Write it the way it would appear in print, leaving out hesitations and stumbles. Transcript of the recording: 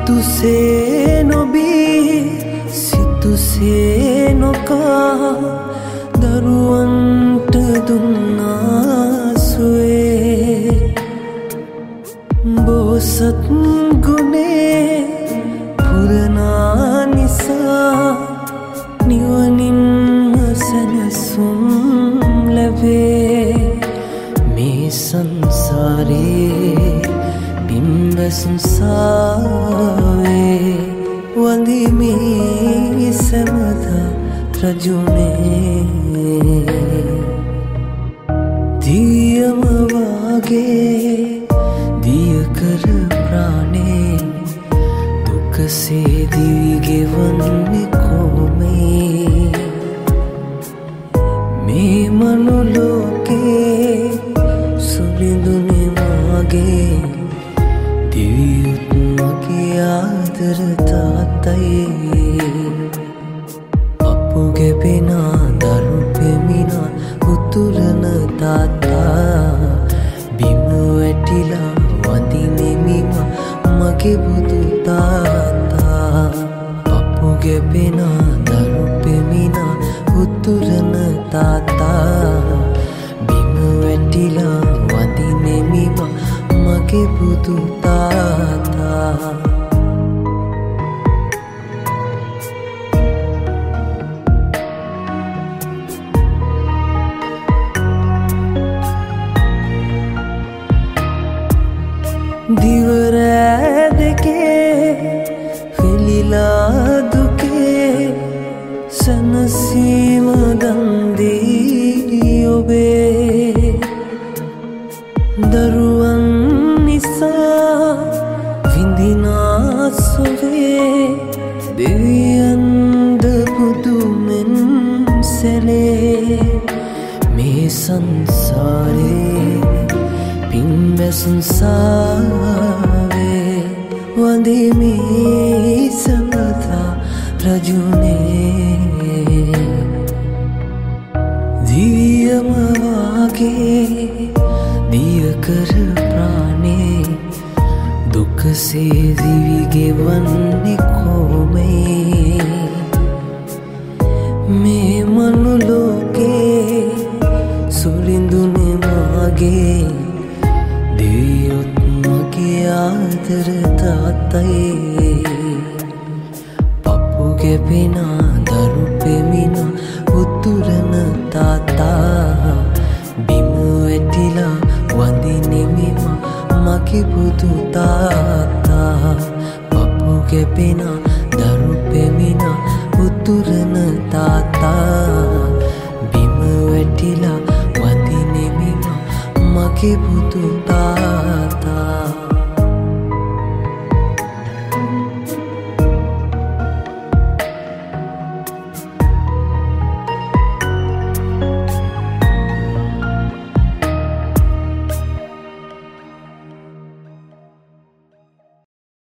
සිතුසේ නොබී සිතුසේ නොකා දරුවන්ට දුන්නාසුවේ බෝසත් ගුණේ පුරනා නිසා නිවනින්ම සැනසුම් ලැබේ මේ සංසාරේ සංසාවේ වඳිමි සැමදා රජුනේ දියම වාගේ දිය කර ප්‍රාණේ දුකසේ දිවි ගෙවන්නේ කොමේ මේ මනුලෝකේ සුරිඳුනේ මාගේ දිවියුත් මගේ ආදර තාත්තයි අප්පුගේ පිනා දරු පෙමිනා උතුරන තාත්තා බිම වැටිලා වඳිනෙමිම මගේ බුදු තාත්තා අප්පුගේ පිනා දරු පෙමිනා උතුරන තාත්තා බිම වැටිලා වඳිනෙමිම මගේ බුදු තාත්තා දිවරෑ දෙකේ හෙලිලා දුකේ සනසීම දන්දී ඔබේ දරුවන් නිසා විඳිනා සොවේ දෙවියන්ද පුදුමෙන් සැලේ මේ සංසාරේ සංසාවේ වඳිමි සමතා රජුනේ දියම වාගේ දිය කර ප්‍රාණේ දුකසේ දිවි ගෙවන්නේ කොමේ මේ මනුලෝකේ සුරිඳුනේ මාගේ දියුත් මගේ ආදර තාත්තයි පපුගේ පිනා දරු පෙමිනා උතුරන තාත්තා බිම වැටිලා වඳිනෙමිම මගේ බුදු තාත්තා පපුගේ පිනා දරු පෙමිනා උතුරන තාත්තා බිම වැටිලා වඳිනෙමිම මගේ බුදු තාත්තා